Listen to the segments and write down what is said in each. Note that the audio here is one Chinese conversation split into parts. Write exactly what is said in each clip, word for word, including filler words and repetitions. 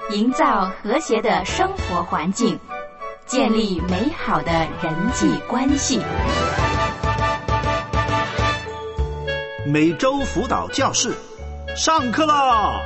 营造和谐的生活环境，建立美好的人际关系。 每周辅导教室上课啦！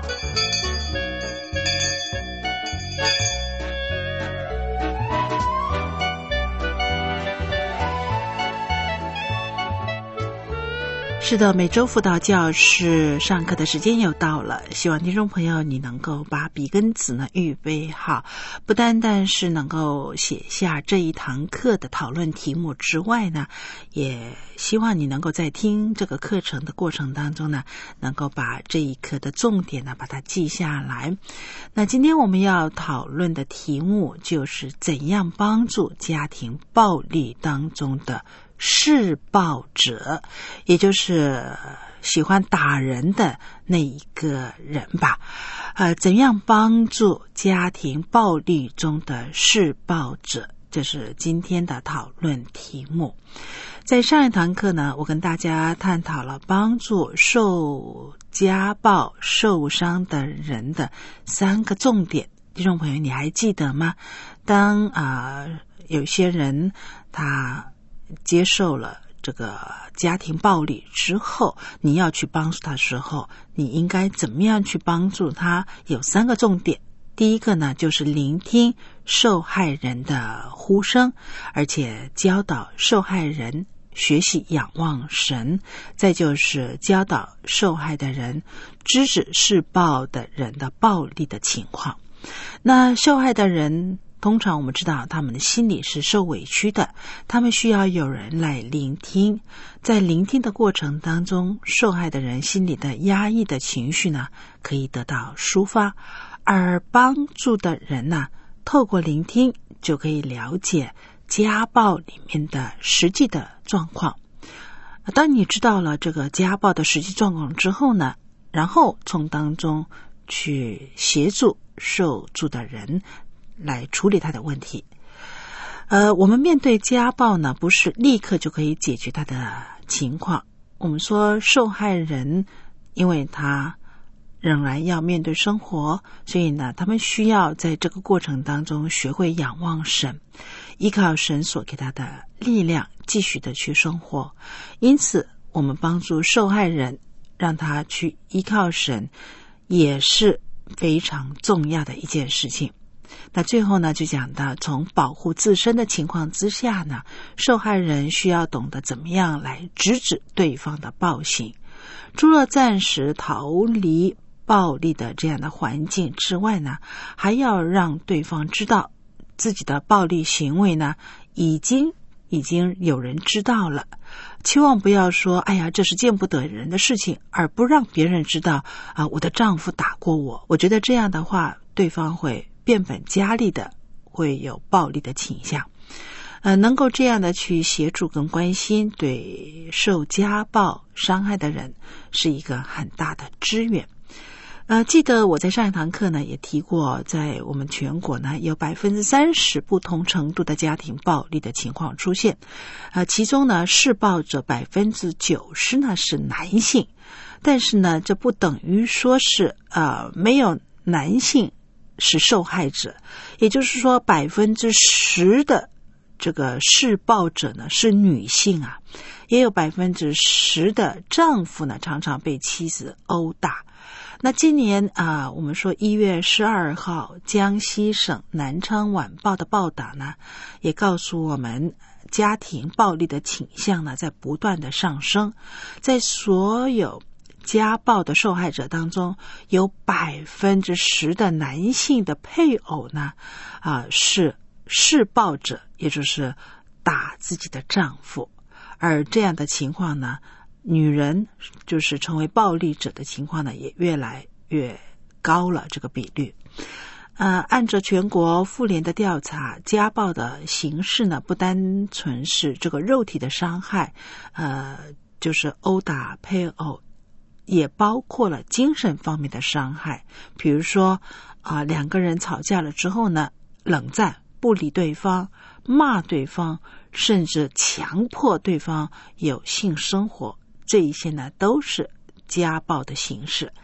是的，每周辅导教室上课的时间又到了，希望听众朋友你能够把笔跟纸呢预备好，不单单是能够写下这一堂课的讨论题目之外呢，也希望你能够在听这个课程的过程当中呢，能够把这一课的重点呢把它记下来。那今天我们要讨论的题目就是怎样帮助家庭暴力当中的施暴者，也就是喜欢打人的那一个人吧。呃，怎样帮助家庭暴力中的施暴者，这是今天的讨论题目。在上一堂课呢，我跟大家探讨了帮助受家暴受伤的人的三个重点。听众朋友，你还记得吗？当啊、呃、有些人他接受了这个家庭暴力之后，你要去帮助他的时候，你应该怎么样去帮助他？有三个重点。第一个呢，就是聆听受害人的呼声，而且教导受害人学习仰望神，再就是教导受害的人制止施暴的人的暴力的情况。那受害的人通常我们知道他们的心里是受委屈的，他们需要有人来聆听。在聆听的过程当中，受害的人心里的压抑的情绪呢，可以得到抒发，而帮助的人呢，透过聆听就可以了解家暴里面的实际的状况。当你知道了这个家暴的实际状况之后呢，然后从当中去协助受助的人来处理他的问题。呃，我们面对家暴呢，不是立刻就可以解决他的情况。我们说受害人因为他仍然要面对生活，所以呢，他们需要在这个过程当中学会仰望神，依靠神所给他的力量，继续的去生活。因此，我们帮助受害人，让他去依靠神，也是非常重要的一件事情。那最后呢，就讲到从保护自身的情况之下呢，受害人需要懂得怎么样来制止对方的暴行。除了暂时逃离暴力的这样的环境之外呢，还要让对方知道自己的暴力行为呢，已经已经有人知道了。千万不要说哎呀，这是见不得人的事情，而不让别人知道啊，我的丈夫打过我。我觉得这样的话，对方会变本加厉的会有暴力的倾向。呃，能够这样的去协助跟关心对受家暴伤害的人，是一个很大的支援。呃，记得我在上一堂课呢也提过，在我们全国呢有百分之三十不同程度的家庭暴力的情况出现，呃，其中呢施暴者百分之九十呢是男性，但是呢这不等于说是呃没有男性是受害者，也就是说百分之十的这个施暴者呢是女性啊，也有百分之十的丈夫呢常常被妻子殴打。那今年啊、呃，我们说一月十二号，江西省南昌晚报的报道呢，也告诉我们，家庭暴力的倾向呢在不断的上升，在所有家暴的受害者当中，有百分之十的男性的配偶呢，啊、呃、是施暴者，也就是打自己的丈夫，而这样的情况呢，女人就是成为暴力者的情况呢，也越来越高了，这个比率。呃，按照全国妇联的调查，家暴的形式呢，不单纯是这个肉体的伤害，呃，就是殴打配偶，也包括了精神方面的伤害。比如说，啊、呃，两个人吵架了之后呢，冷战，不理对方，骂对方，甚至强迫对方有性生活，这一些呢都是家暴的形式。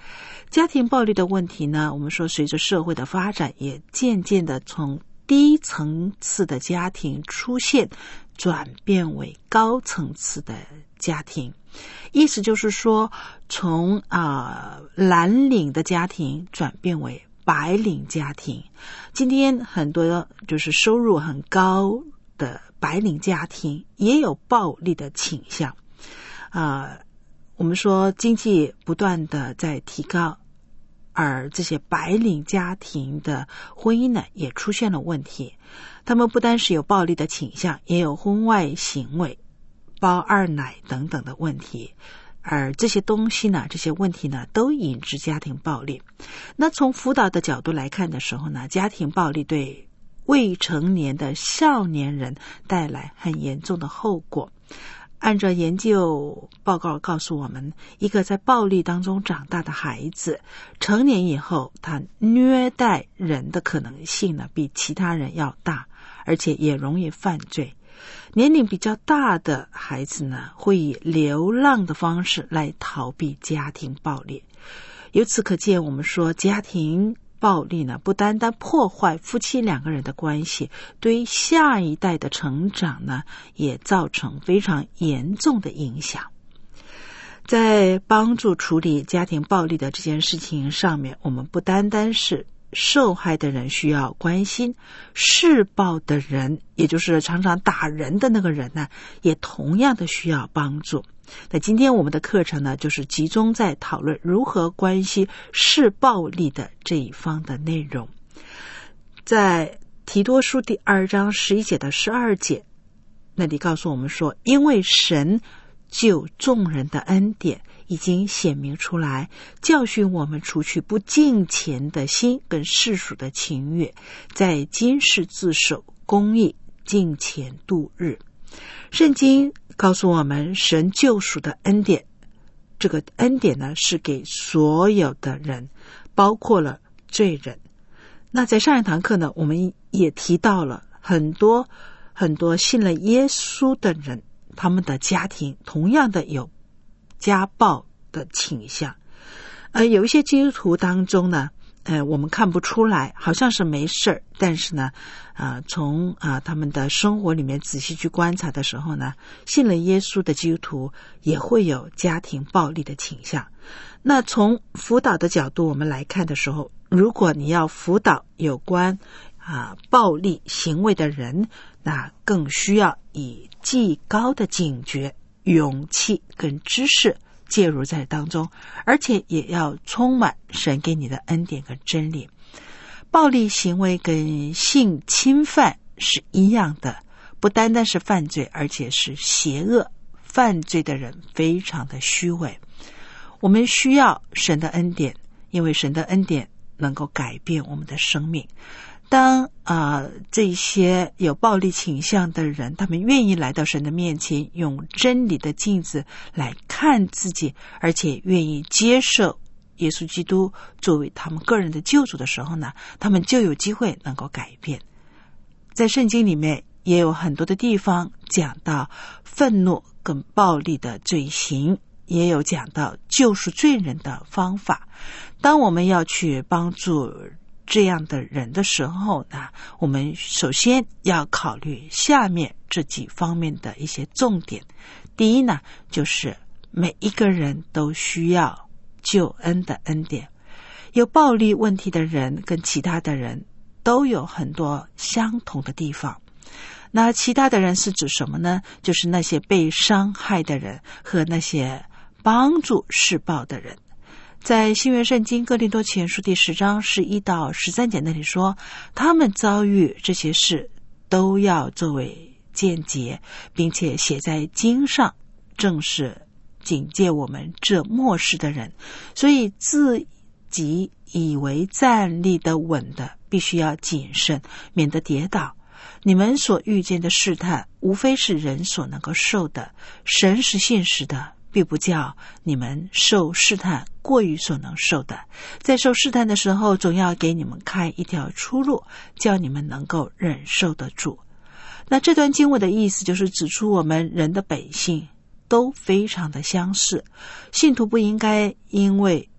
家庭暴力的问题呢，我们说随着社会的发展，也渐渐的从低层次的家庭出现，转变为高层次的家庭。意思就是说，从啊、呃、蓝领的家庭转变为白领家庭。今天很多就是收入很高的白领家庭也有暴力的倾向。啊、呃，我们说经济不断的在提高，而这些白领家庭的婚姻呢，也出现了问题。他们不单是有暴力的倾向，也有婚外行为、包二奶等等的问题。而这些东西呢，这些问题呢，都引致家庭暴力。那从辅导的角度来看的时候呢，家庭暴力对未成年的少年人带来很严重的后果。按照研究报告告诉我们，一个在暴力当中长大的孩子，成年以后他虐待人的可能性呢，比其他人要大，而且也容易犯罪。年龄比较大的孩子呢，会以流浪的方式来逃避家庭暴力。由此可见，我们说家庭暴力呢，不单单破坏夫妻两个人的关系，对下一代的成长呢，也造成非常严重的影响。在帮助处理家庭暴力的这件事情上面，我们不单单是受害的人需要关心，施暴的人，也就是常常打人的那个人呢，也同样的需要帮助。那今天我们的课程呢，就是集中在讨论如何关系施暴力的这一方的内容。在提多书第二章十一节到十二节，那里告诉我们说，因为神救众人的恩典已经显明出来，教训我们除去不敬虔的心跟世俗的情欲，在今世自守公义，敬虔度日。圣经告诉我们，神救赎的恩典，这个恩典呢，是给所有的人，包括了罪人。那在上一堂课呢，我们也提到了很多很多信了耶稣的人，他们的家庭同样的有家暴的倾向。呃，有一些基督徒当中呢，呃，我们看不出来，好像是没事儿，但是呢，啊，从啊他们的生活里面仔细去观察的时候呢，信了耶稣的基督徒也会有家庭暴力的倾向。那从辅导的角度我们来看的时候，如果你要辅导有关啊暴力行为的人，那更需要以极高的警觉、勇气跟知识介入在当中，而且也要充满神给你的恩典跟真理。暴力行为跟性侵犯是一样的，不单单是犯罪，而且是邪恶。犯罪的人非常的虚伪。我们需要神的恩典，因为神的恩典能够改变我们的生命。当啊、呃、这些有暴力倾向的人，他们愿意来到神的面前，用真理的镜子来看自己，而且愿意接受耶稣基督作为他们个人的救主的时候呢，他们就有机会能够改变。在圣经里面也有很多的地方讲到愤怒跟暴力的罪行，也有讲到救赎罪人的方法。当我们要去帮助这样的人的时候呢，我们首先要考虑下面这几方面的一些重点。第一呢，就是每一个人都需要救恩的恩典。有暴力问题的人跟其他的人都有很多相同的地方。那其他的人是指什么呢？就是那些被伤害的人和那些帮助施暴的人。在新约圣经哥林多前书第十章十一到十三节那里说，他们遭遇这些事都要作为见解，并且写在经上，正是警戒我们这末世的人。所以自己以为站立得稳的，必须要谨慎，免得跌倒。你们所遇见的试探，无非是人所能够受的，神是信实的，必不叫你们受试探过于所能受的。在受试探的时候，总要给你们开一条出路，叫你们能够忍受得住。那这段经文的意思就是指出我们人的本性都非常的相似，信徒不应该因为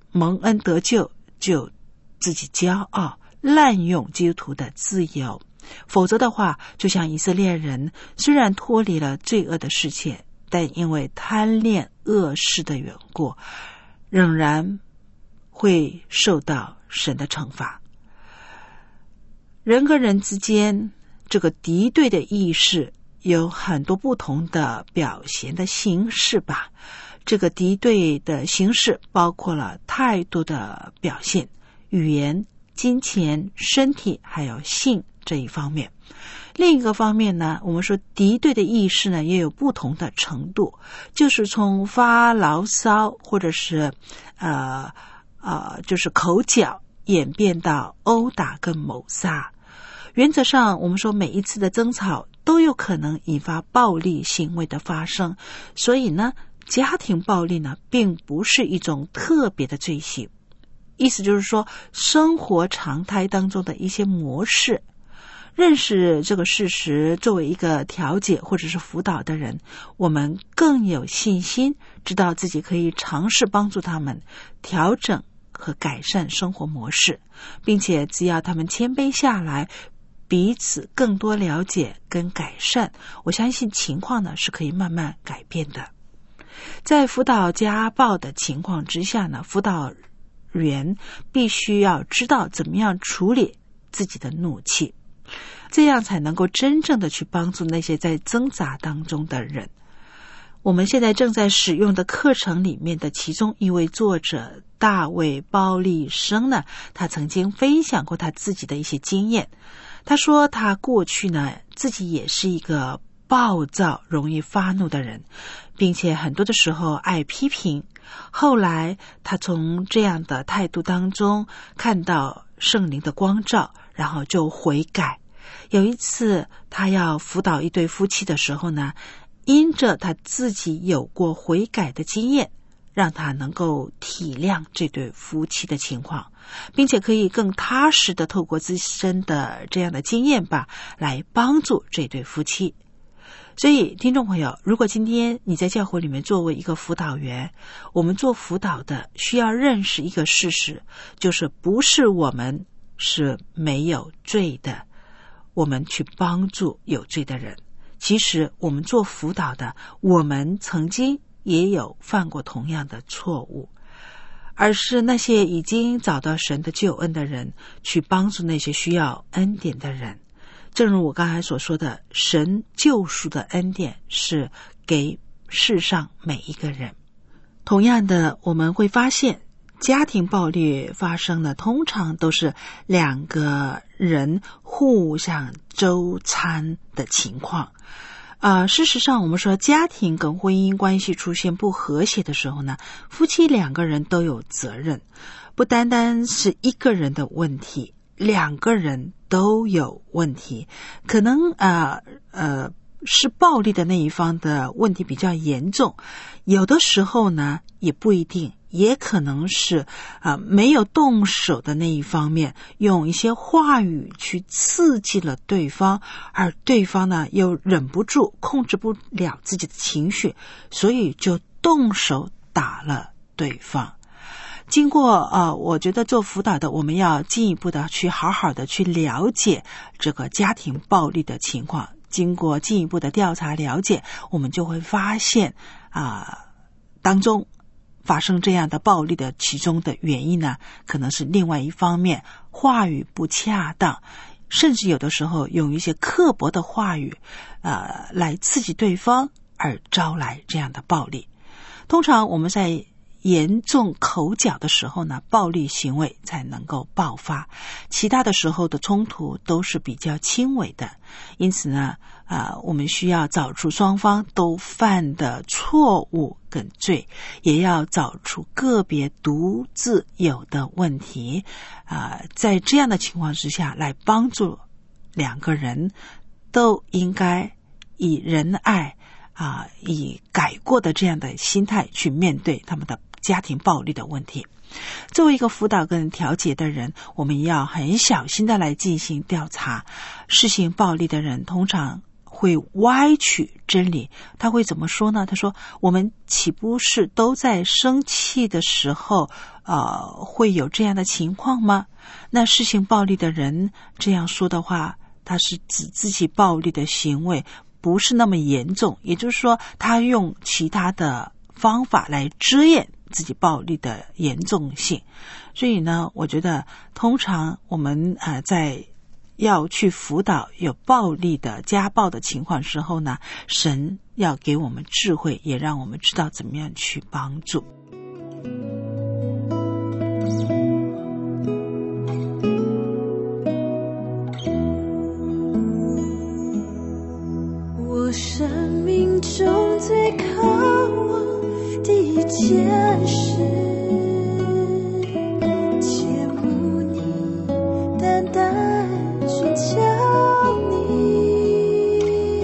蒙恩得救就自己骄傲，滥用基督徒的自由。否则的话，就像以色列人虽然脱离了罪恶的世界，但因为贪恋恶事的缘故，仍然会受到神的惩罚。人跟人之间这个敌对的意识有很多不同的表现的形式吧。这个敌对的形式包括了太多的表现，语言、金钱、身体还有性这一方面。另一个方面呢，我们说敌对的意识呢也有不同的程度，就是从发牢骚或者是呃呃就是口角演变到殴打跟谋杀。原则上我们说每一次的争吵都有可能引发暴力行为的发生，所以呢家庭暴力呢并不是一种特别的罪行。意思就是说生活常态当中的一些模式。认识这个事实，作为一个调解或者是辅导的人，我们更有信心知道自己可以尝试帮助他们调整和改善生活模式，并且只要他们谦卑下来，彼此更多了解跟改善，我相信情况呢是可以慢慢改变的。在辅导家暴的情况之下呢，辅导员必须要知道怎么样处理自己的怒气，这样才能够真正的去帮助那些在挣扎当中的人。我们现在正在使用的课程里面的其中一位作者大卫鲍利生呢，他曾经分享过他自己的一些经验。他说他过去呢自己也是一个暴躁容易发怒的人，并且很多的时候爱批评。后来他从这样的态度当中看到圣灵的光照，然后就悔改。有一次他要辅导一对夫妻的时候呢，因着他自己有过悔改的经验，让他能够体谅这对夫妻的情况，并且可以更踏实的透过自身的这样的经验吧，来帮助这对夫妻。所以听众朋友，如果今天你在教会里面作为一个辅导员，我们做辅导的需要认识一个事实，就是不是我们是没有罪的，我们去帮助有罪的人。其实我们做辅导的，我们曾经也有犯过同样的错误，而是那些已经找到神的救恩的人，去帮助那些需要恩典的人。正如我刚才所说的，神救赎的恩典是给世上每一个人。同样的，我们会发现家庭暴力发生的通常都是两个人互相纠缠的情况。呃，事实上我们说家庭跟婚姻关系出现不和谐的时候呢，夫妻两个人都有责任，不单单是一个人的问题，两个人都有问题。可能呃呃是暴力的那一方的问题比较严重，有的时候呢也不一定，也可能是啊、呃、没有动手的那一方面用一些话语去刺激了对方，而对方呢又忍不住控制不了自己的情绪，所以就动手打了对方。经过呃，我觉得做辅导的我们要进一步的去好好的去了解这个家庭暴力的情况，经过进一步的调查了解，我们就会发现啊、呃，当中发生这样的暴力的其中的原因呢，可能是另外一方面话语不恰当，甚至有的时候用一些刻薄的话语呃，来刺激对方而招来这样的暴力。通常我们在严重口角的时候呢，暴力行为才能够爆发，其他的时候的冲突都是比较轻微的。因此呢啊、呃，我们需要找出双方都犯的错误跟罪，也要找出个别独自有的问题啊、呃，在这样的情况之下来帮助两个人都应该以仁爱啊、呃，以改过的这样的心态去面对他们的家庭暴力的问题。作为一个辅导跟调解的人，我们要很小心的来进行调查。施行暴力的人通常会歪曲真理。他会怎么说呢？他说，我们岂不是都在生气的时候呃，会有这样的情况吗？那施行暴力的人这样说的话，他是指自己暴力的行为不是那么严重，也就是说他用其他的方法来遮掩自己暴力的严重性。所以呢，我觉得通常我们呃在要去辅导有暴力的家暴的情况时候呢，神要给我们智慧，也让我们知道怎么样去帮助。 我生命中最渴望的一件事，切慕你，单单寻求你，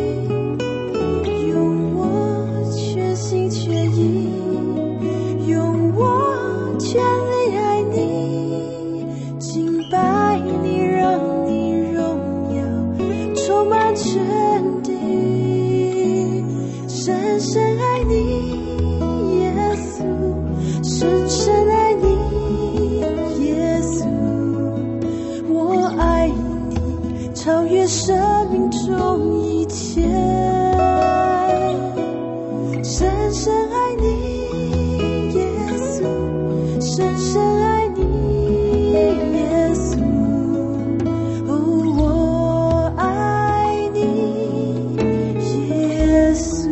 用我全心全意，用我全力爱你，敬拜你，让你荣耀充满全地。深深爱你，耶稣，深深爱你，耶稣，我爱你，超越生命中一切。深深爱你，耶稣，深深爱你，耶稣，哦，我爱你，耶稣。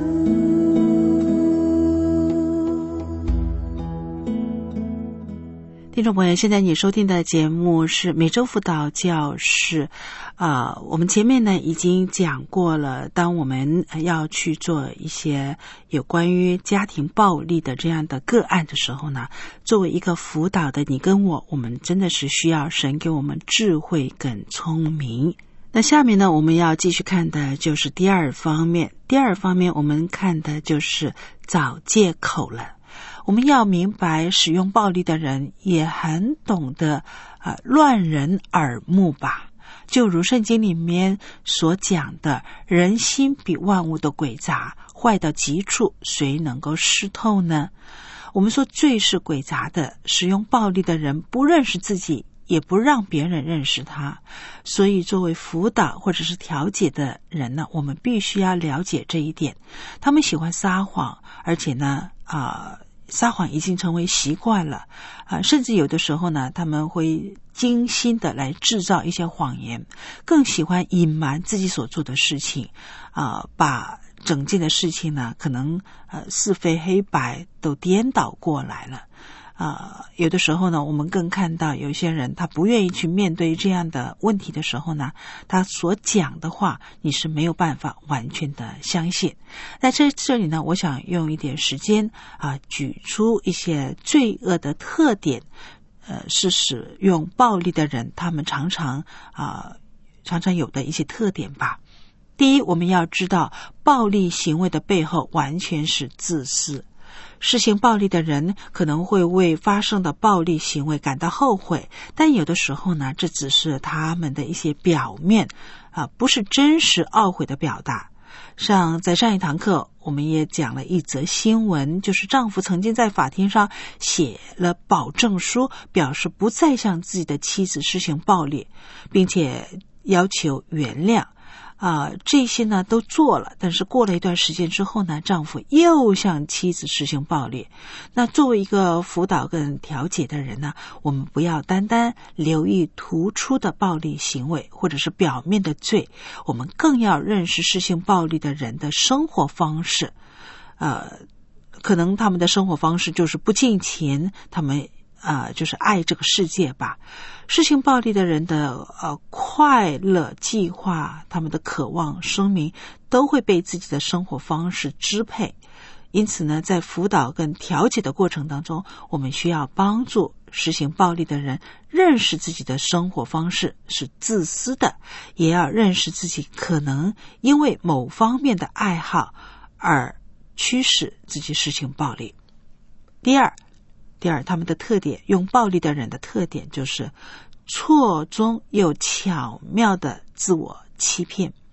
听众朋友，现在你收听的节目是每周辅导教室。啊、呃，我们前面呢已经讲过了，当我们要去做一些有关于家庭暴力的这样的个案的时候呢，作为一个辅导的你跟我，我们真的是需要神给我们智慧跟聪明。那下面呢，我们要继续看的就是第二方面。第二方面，我们看的就是找借口了。我们要明白，使用暴力的人也很懂得呃乱人耳目吧。就如圣经里面所讲的，人心比万物的诡诈，坏到极处，谁能够识透呢？我们说最是诡诈的，使用暴力的人不认识自己，也不让别人认识他。所以作为辅导或者是调解的人呢，我们必须要了解这一点。他们喜欢撒谎，而且呢啊、呃撒谎已经成为习惯了啊、呃，甚至有的时候呢，他们会精心的来制造一些谎言，更喜欢隐瞒自己所做的事情啊、呃，把整件的事情呢，可能呃是非黑白都颠倒过来了。啊、呃，有的时候呢，我们更看到有些人他不愿意去面对这样的问题的时候呢，他所讲的话你是没有办法完全的相信。在这这里呢，我想用一点时间啊、呃，举出一些罪恶的特点，呃，是使用暴力的人他们常常啊、呃、常常有的一些特点吧。第一，我们要知道暴力行为的背后完全是自私。施行暴力的人可能会为发生的暴力行为感到后悔，但有的时候呢，这只是他们的一些表面啊，不是真实懊悔的表达。像在上一堂课我们也讲了一则新闻，就是丈夫曾经在法庭上写了保证书，表示不再向自己的妻子施行暴力，并且要求原谅啊、呃，这些呢都做了，但是过了一段时间之后呢，丈夫又向妻子实行暴力。那作为一个辅导跟调解的人呢，我们不要单单留意突出的暴力行为或者是表面的罪，我们更要认识施行暴力的人的生活方式。呃，可能他们的生活方式就是不敬虔，他们啊、呃，就是爱这个世界吧。施行暴力的人的呃快乐计划，他们的渴望声明，都会被自己的生活方式支配。因此呢，在辅导跟调解的过程当中，我们需要帮助实行暴力的人认识自己的生活方式是自私的，也要认识自己可能因为某方面的爱好而驱使自己实行暴力。第二第二，他们的特点，用暴力的人的特点就是错综又巧妙的自我欺骗。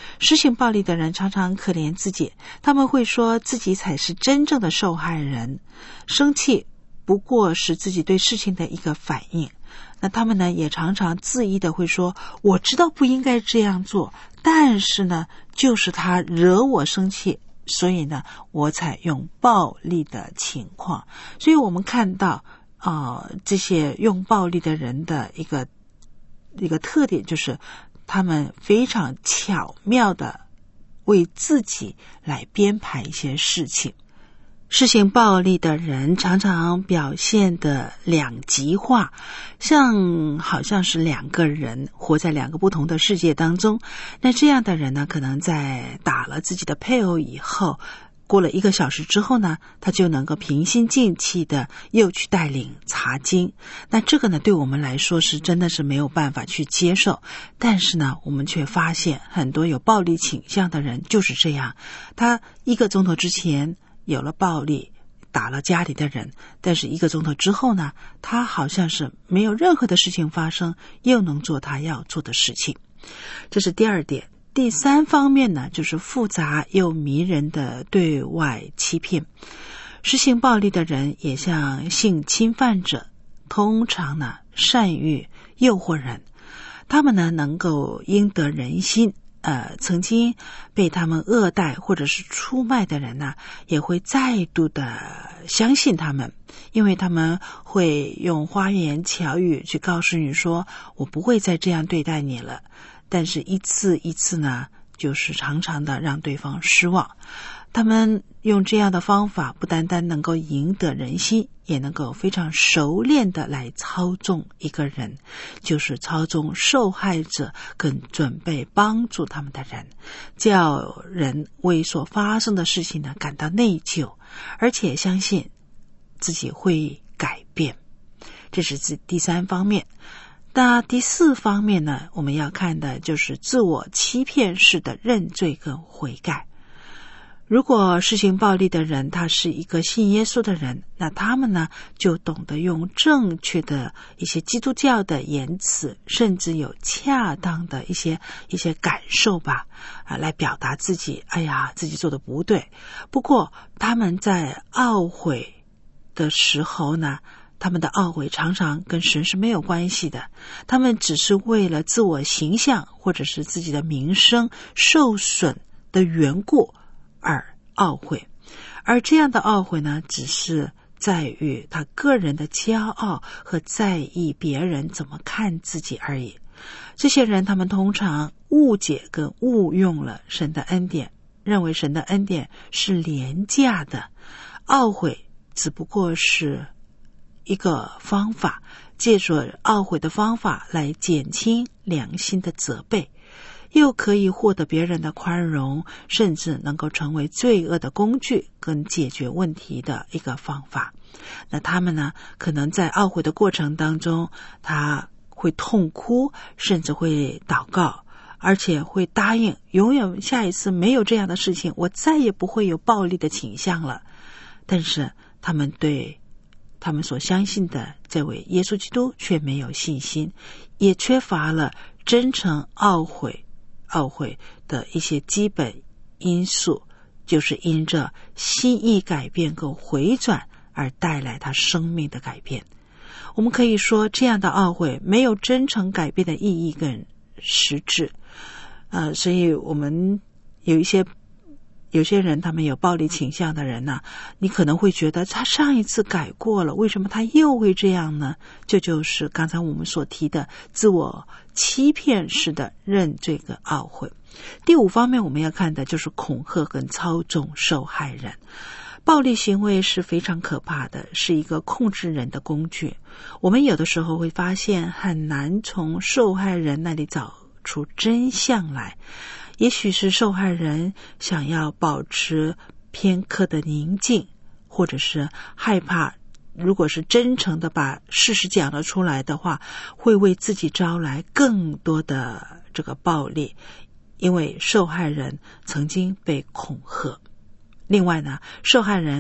实行暴力的人常常可怜自己，他们会说自己才是真正的受害人，生气不过是自己对事情的一个反应。那他们呢也常常恣意的会说，我知道不应该这样做，但是呢就是他惹我生气，所以呢我采用暴力的情况。所以我们看到呃这些用暴力的人的一个一个特点，就是他们非常巧妙的为自己来编排一些事情。实行暴力的人常常表现的两极化，像好像是两个人活在两个不同的世界当中。那这样的人呢，可能在打了自己的配偶以后，过了一个小时之后呢，他就能够平心静气的又去带领查经。那这个呢，对我们来说是真的是没有办法去接受。但是呢，我们却发现很多有暴力倾向的人就是这样，他一个钟头之前有了暴力，打了家里的人，但是一个钟头之后呢，他好像是没有任何的事情发生，又能做他要做的事情。这是第二点。第三方面呢，就是复杂又迷人的对外欺骗。实行暴力的人也像性侵犯者，通常呢善于诱惑人，他们呢能够赢得人心。呃，曾经被他们恶待或者是出卖的人呢，也会再度的相信他们，因为他们会用花言巧语去告诉你说，我不会再这样对待你了。但是一次一次呢，就是常常的让对方失望。他们用这样的方法，不单单能够赢得人心，也能够非常熟练的来操纵一个人，就是操纵受害者跟准备帮助他们的人，叫人为所发生的事情呢感到内疚，而且相信自己会改变。这是第三方面。那第四方面呢，我们要看的就是自我欺骗式的认罪跟悔改。如果实行暴力的人他是一个信耶稣的人，那他们呢就懂得用正确的一些基督教的言辞，甚至有恰当的一些一些感受吧，啊，来表达自己，哎呀，自己做的不对。不过他们在懊悔的时候呢，他们的懊悔常常跟神是没有关系的，他们只是为了自我形象或者是自己的名声受损的缘故而懊悔。而这样的懊悔呢，只是在于他个人的骄傲和在意别人怎么看自己而已。这些人他们通常误解跟误用了神的恩典，认为神的恩典是廉价的，懊悔只不过是一个方法，借助懊悔的方法来减轻良心的责备，又可以获得别人的宽容，甚至能够成为罪恶的工具跟解决问题的一个方法。那他们呢，可能在懊悔的过程当中，他会痛哭，甚至会祷告，而且会答应永远下一次没有这样的事情，我再也不会有暴力的倾向了。但是他们对他们所相信的这位耶稣基督却没有信心，也缺乏了真诚懊悔懊悔的一些基本因素，就是因着心意改变跟回转而带来他生命的改变。我们可以说，这样的懊悔没有真诚改变的意义跟实质。呃，所以我们有一些有些人他们有暴力倾向的人呢、啊，你可能会觉得他上一次改过了，为什么他又会这样呢？这就是刚才我们所提的自我欺骗式的认罪跟懊悔。第五方面我们要看的就是恐吓跟操纵受害人。暴力行为是非常可怕的，是一个控制人的工具。我们有的时候会发现很难从受害人那里找出真相来，也许是受害人想要保持片刻的宁静，或者是害怕如果是真诚的把事实讲了出来的话，会为自己招来更多的这个暴力，因为受害人曾经被恐吓。另外呢，受害人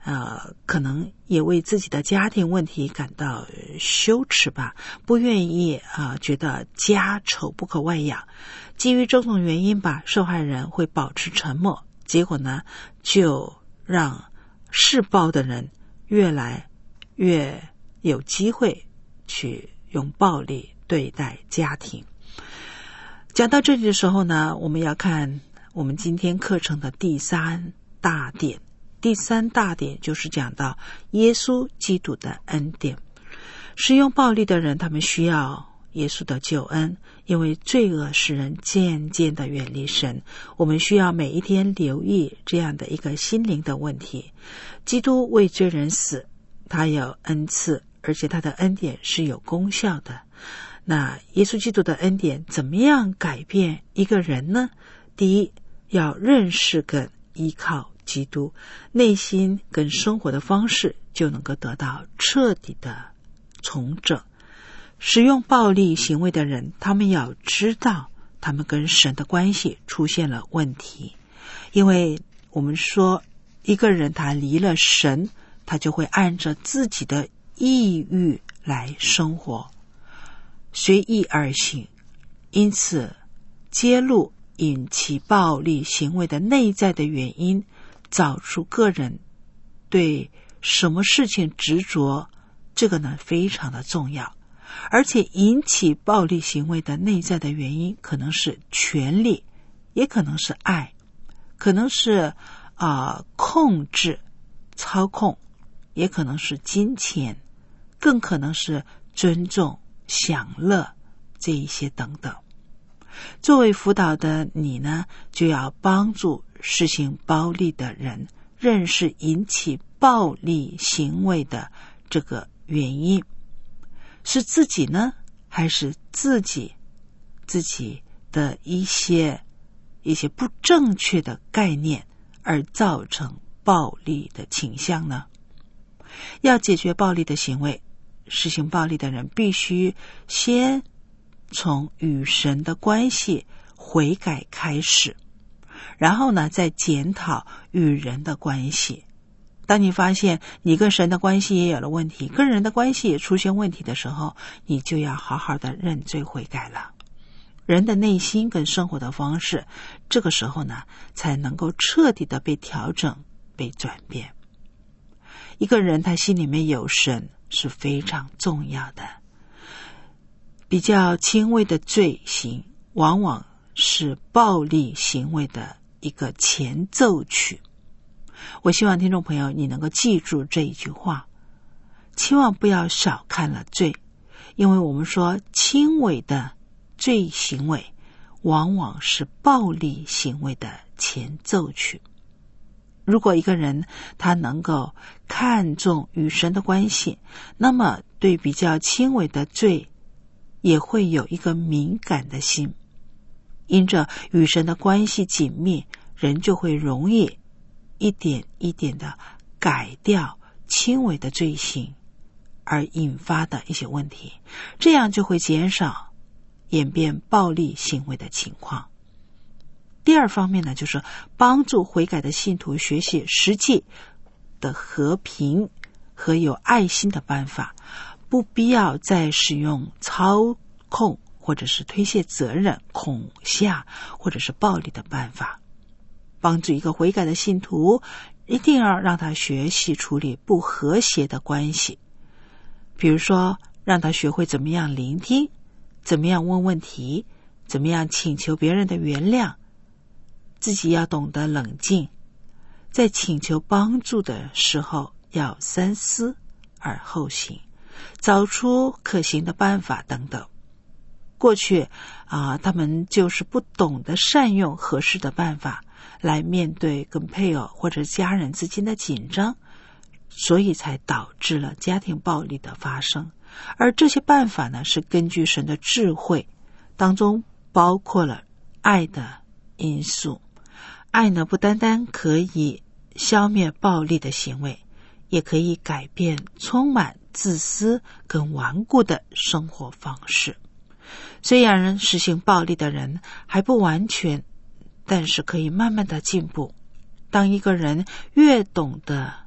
呃，可能也为自己的家庭问题感到羞耻吧，不愿意啊、呃，觉得家丑不可外扬。基于种种原因吧，受害人会保持沉默，结果呢，就让施暴的人越来越有机会去用暴力对待家庭。讲到这里的时候呢，我们要看我们今天课程的第三大点。第三大点就是讲到耶稣基督的恩典。使用暴力的人，他们需要耶稣的救恩，因为罪恶使人渐渐的远离神。我们需要每一天留意这样的一个心灵的问题。基督为罪人死，他有恩赐，而且他的恩典是有功效的。那耶稣基督的恩典怎么样改变一个人呢？第一，要认识跟依靠基督，内心跟生活的方式就能够得到彻底的重整。使用暴力行为的人，他们要知道他们跟神的关系出现了问题。因为我们说一个人他离了神，他就会按着自己的意欲来生活，随意而行。因此揭露引起暴力行为的内在的原因，找出个人对什么事情执着，这个呢非常的重要。而且引起暴力行为的内在的原因，可能是权力，也可能是爱，可能是啊、呃、控制、操控，也可能是金钱，更可能是尊重、享乐这一些等等。作为辅导的你呢，就要帮助实行暴力的人认识引起暴力行为的这个原因，是自己呢，还是自己自己的一些一些不正确的概念而造成暴力的倾向呢？要解决暴力的行为，实行暴力的人必须先从与神的关系悔改开始，然后呢，再检讨与人的关系。当你发现你跟神的关系也有了问题，跟人的关系也出现问题的时候，你就要好好的认罪悔改了。人的内心跟生活的方式，这个时候呢，才能够彻底的被调整、被转变。一个人他心里面有神是非常重要的。比较轻微的罪行，往往是暴力行为的一个前奏曲。我希望听众朋友你能够记住这一句话，千万不要小看了罪，因为我们说轻微的罪行为往往是暴力行为的前奏曲。如果一个人他能够看重与神的关系，那么对比较轻微的罪也会有一个敏感的心。因着与神的关系紧密，人就会容易一点一点的改掉轻微的罪行而引发的一些问题，这样就会减少演变暴力行为的情况。第二方面呢，就是帮助悔改的信徒学习实际的和平和有爱心的办法，不必要再使用操控或者是推卸责任、恐吓或者是暴力的办法。帮助一个悔改的信徒，一定要让他学习处理不和谐的关系。比如说，让他学会怎么样聆听，怎么样问问题，怎么样请求别人的原谅，自己要懂得冷静，在请求帮助的时候要三思而后行，找出可行的办法等等。过去啊，他们就是不懂得善用合适的办法来面对跟配偶或者家人之间的紧张，所以才导致了家庭暴力的发生。而这些办法呢，是根据神的智慧，当中包括了爱的因素。爱呢，不单单可以消灭暴力的行为，也可以改变充满自私跟顽固的生活方式。虽然实行暴力的人还不完全，但是可以慢慢的进步。当一个人越懂得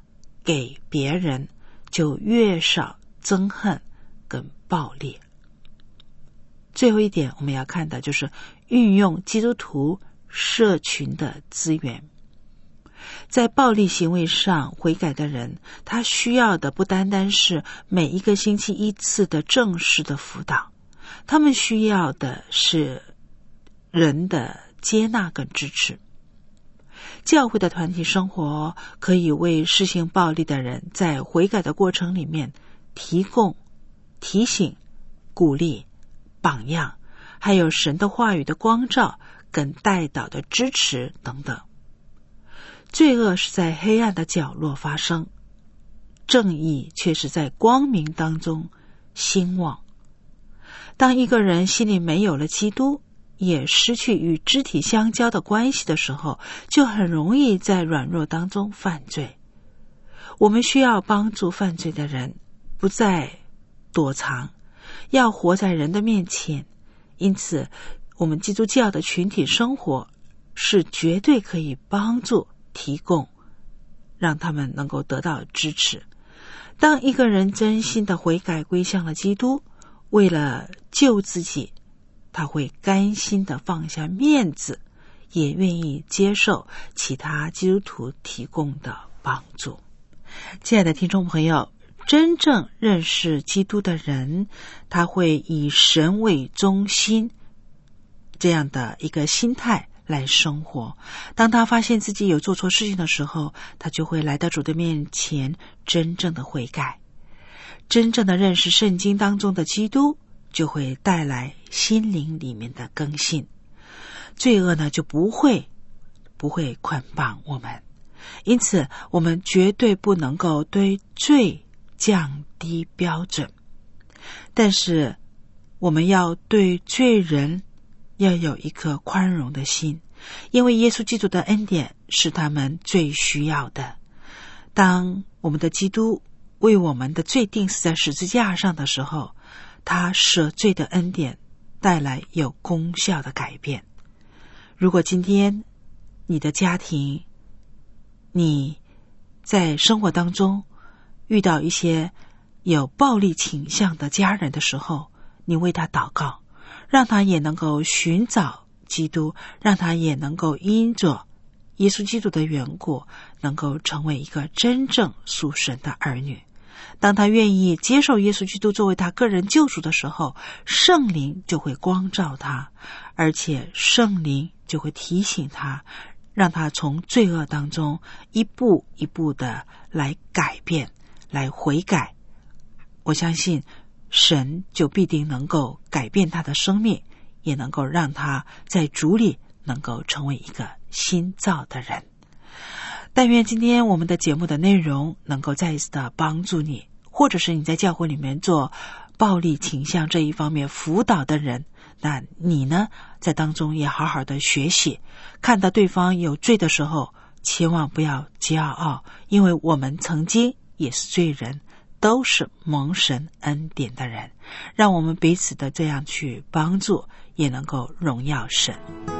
给别人，就越少憎恨跟暴力。最后一点我们要看的就是运用基督徒社群的资源。在暴力行为上悔改的人，他需要的不单单是每一个星期一次的正式的辅导，他们需要的是人的接纳跟支持。教会的团体生活可以为施行暴力的人在悔改的过程里面提供提醒、鼓励、榜样，还有神的话语的光照跟代祷的支持等等。罪恶是在黑暗的角落发生，正义却是在光明当中兴旺。当一个人心里没有了基督，也失去与肢体相交的关系的时候，就很容易在软弱当中犯罪。我们需要帮助犯罪的人不再躲藏，要活在人的面前。因此我们基督教的群体生活是绝对可以帮助提供，让他们能够得到支持。当一个人真心的悔改归向了基督，为了救自己，他会甘心的放下面子，也愿意接受其他基督徒提供的帮助。亲爱的听众朋友，真正认识基督的人，他会以神为中心这样的一个心态来生活。当他发现自己有做错事情的时候，他就会来到主的面前，真正的悔改。真正的认识圣经当中的基督，就会带来心灵里面的更新。罪恶呢，就不会不会捆绑我们。因此我们绝对不能够对罪降低标准，但是我们要对罪人要有一颗宽容的心，因为耶稣基督的恩典是他们最需要的。当我们的基督为我们的罪定死在十字架上的时候，他赦罪的恩典带来有功效的改变。如果今天你的家庭，你在生活当中遇到一些有暴力倾向的家人的时候，你为他祷告，让他也能够寻找基督，让他也能够因着耶稣基督的缘故，能够成为一个真正属神的儿女。当他愿意接受耶稣基督作为他个人救主的时候，圣灵就会光照他，而且圣灵就会提醒他，让他从罪恶当中一步一步的来改变，来悔改。我相信神就必定能够改变他的生命，也能够让他在主里能够成为一个新造的人。但愿今天我们的节目的内容能够再一次的帮助你，或者是你在教会里面做暴力倾向这一方面辅导的人，那你呢，在当中也好好的学习，看到对方有罪的时候，千万不要骄傲，因为我们曾经也是罪人，都是蒙神恩典的人。让我们彼此的这样去帮助，也能够荣耀神。